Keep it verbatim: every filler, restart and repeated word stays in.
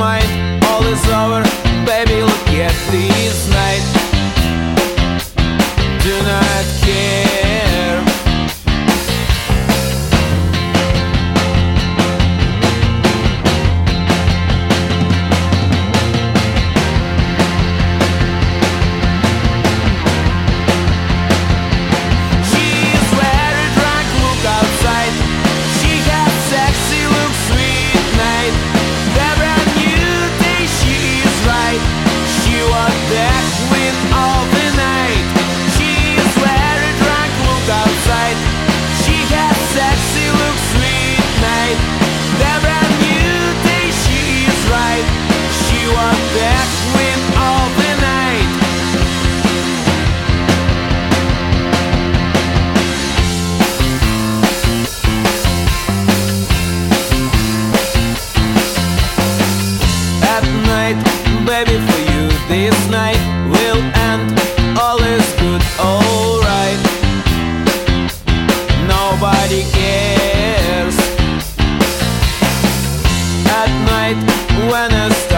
mind, all is over. Baby, look at this night. Do not care. She's very drunk, look outside. She has sexy look, sweet night. The brand new day, she is right. She was back with all the night. She's very drunk, look outside. She has sexy look, sweet night. The brand new day, she is right. She was back with all the night. At night, baby, for you this night will end. All is good, alright. Nobody cares. At night, when it's